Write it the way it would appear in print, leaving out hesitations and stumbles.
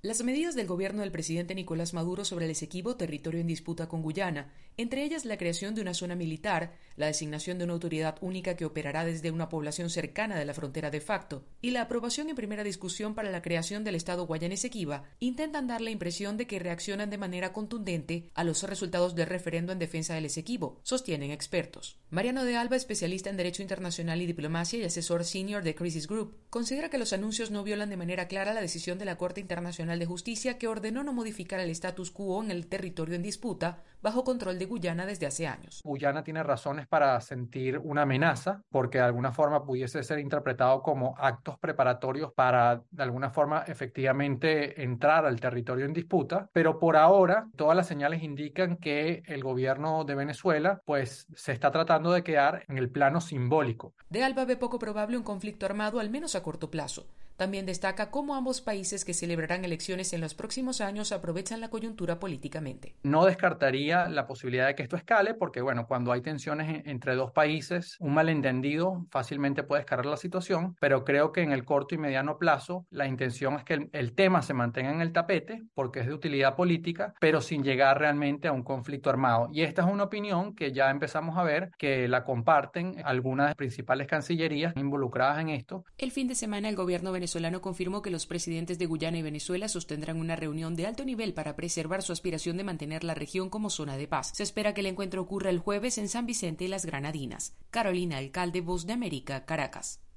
Las medidas del gobierno del presidente Nicolás Maduro sobre el Esequibo, territorio en disputa con Guyana, entre ellas la creación de una zona militar, la designación de una autoridad única que operará desde una población cercana de la frontera de facto y la aprobación en primera discusión para la creación del Estado Guayana Esequiba, intentan dar la impresión de que reaccionan de manera contundente a los resultados del referendo en defensa del Esequibo, sostienen expertos. Mariano de Alba, especialista en Derecho Internacional y Diplomacia y asesor senior de Crisis Group, considera que los anuncios no violan de manera clara la decisión de la Corte Internacional de Justicia que ordenó no modificar el status quo en el territorio en disputa bajo control de Guyana desde hace años. Guyana tiene razones para sentir una amenaza, porque de alguna forma pudiese ser interpretado como actos preparatorios para, de alguna forma, efectivamente entrar al territorio en disputa, pero por ahora todas las señales indican que el gobierno de Venezuela pues se está tratando de quedar en el plano simbólico. De Alba ve poco probable un conflicto armado, al menos a corto plazo. También destaca cómo ambos países que celebrarán elecciones en los próximos años aprovechan la coyuntura políticamente. No descartaría la posibilidad de que esto escale, porque bueno, cuando hay tensiones entre dos países, un malentendido fácilmente puede escalar la situación, pero creo que en el corto y mediano plazo la intención es que el tema se mantenga en el tapete, porque es de utilidad política, pero sin llegar realmente a un conflicto armado. Y esta es una opinión que ya empezamos a ver que la comparten algunas de las principales cancillerías involucradas en esto. El fin de semana el gobierno venezolano confirmó que los presidentes de Guyana y Venezuela sostendrán una reunión de alto nivel para preservar su aspiración de mantener la región como zona de paz. Se espera que el encuentro ocurra el jueves en San Vicente y las Granadinas. Carolina Alcalde, Voz de América, Caracas.